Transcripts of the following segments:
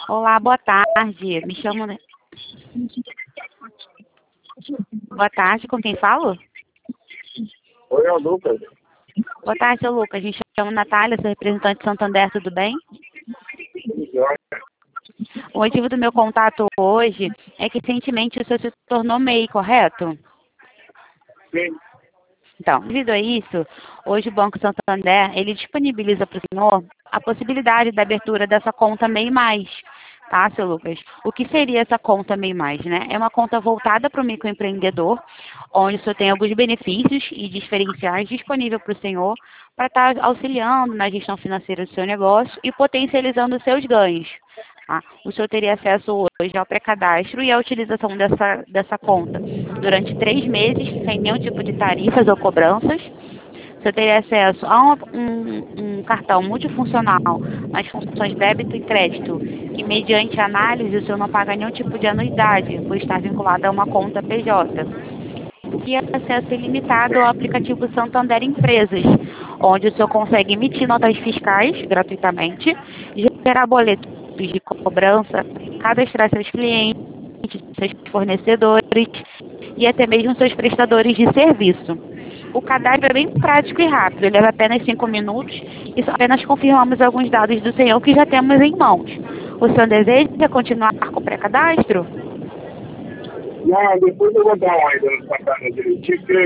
Olá, boa tarde. Me chamo. Boa tarde, com quem falo? Oi, é o Lucas. Boa tarde, seu Lucas. Me chamo Natália, sou representante de Santander, tudo bem? O motivo do meu contato hoje é que recentemente o senhor se tornou MEI, correto? Sim. Então, devido a isso, hoje o Banco Santander, ele disponibiliza para o senhor a possibilidade da abertura dessa conta MEI+. Tá, seu Lucas? O que seria essa conta MEI+, né? É uma conta voltada para o microempreendedor, onde o senhor tem alguns benefícios e diferenciais disponíveis para o senhor para estar auxiliando na gestão financeira do seu negócio e potencializando os seus ganhos. Tá? O senhor teria acesso hoje ao pré-cadastro e à utilização dessa conta durante 3 meses, sem nenhum tipo de tarifas ou cobranças. Você teria acesso a um cartão multifuncional nas funções débito e crédito, que mediante análise o senhor não paga nenhum tipo de anuidade, por estar vinculado a uma conta PJ. E acesso ilimitado ao aplicativo Santander Empresas, onde o senhor consegue emitir notas fiscais gratuitamente, gerar boletos de cobrança, cadastrar seus clientes, seus fornecedores e até mesmo seus prestadores de serviço. O cadastro é bem prático e rápido, ele leva apenas 5 minutos e só apenas confirmamos alguns dados do senhor que já temos em mãos. O senhor deseja continuar com o pré-cadastro? Não, depois eu vou dar uma ida no Santana direitinho, porque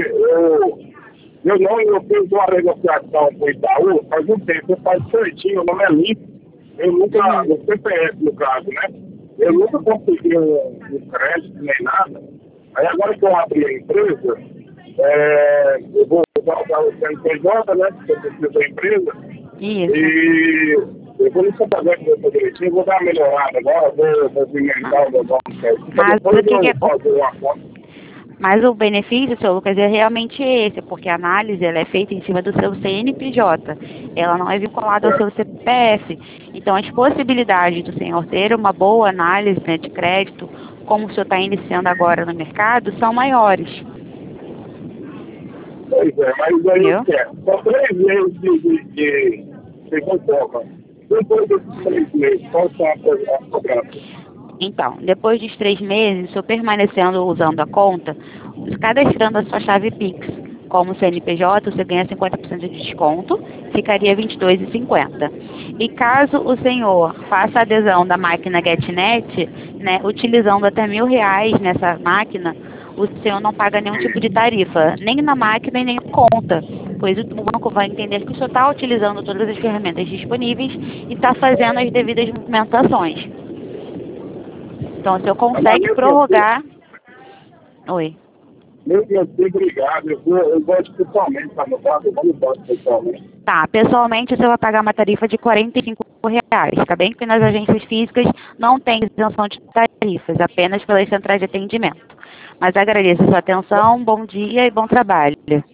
eu fiz uma negociação com o Itaú faz um tempo, eu faço certinho, o nome é limpo. Eu nunca, o CPF no caso, né? Eu nunca consegui um crédito nem nada. Aí agora que eu abri a empresa, eu vou usar o CNPJ, né? Que eu preciso da empresa. Isso. E eu vou no Santander que eu vou direitinho, vou dar uma melhorada agora, vou movimentar o meu banco certinho. Mas Depois o que eu fazer uma conta. Mas o benefício, seu Lucas, é realmente esse, porque a análise ela é feita em cima do seu CNPJ, ela não é vinculada ao seu CPF. Então, as possibilidades do senhor ter uma boa análise, né, de crédito, como o senhor está iniciando agora no mercado, são maiores. Pois é, mas aí Entendeu? eu quero. Só 3 meses de conforma. Depois desses 3 meses, qual são as cobranças? Então, depois dos 3 meses, o senhor permanecendo usando a conta, cadastrando a sua chave Pix como CNPJ, você ganha 50% de desconto, ficaria R$ 22,50. E caso o senhor faça a adesão da máquina GetNet, né, utilizando até R$ 1.000 nessa máquina, o senhor não paga nenhum tipo de tarifa, nem na máquina e nem na conta, pois o banco vai entender que o senhor está utilizando todas as ferramentas disponíveis e está fazendo as devidas movimentações. Então, o senhor consegue prorrogar... Oi. Meu Deus, obrigado. Eu gosto pessoalmente, tá no banco, eu vou gosto pessoalmente. Tá, pessoalmente você vai pagar uma tarifa de R$ 45, tá bem? Porque nas agências físicas não tem isenção de tarifas, apenas pelas centrais de atendimento. Mas agradeço a sua atenção, bom dia e bom trabalho.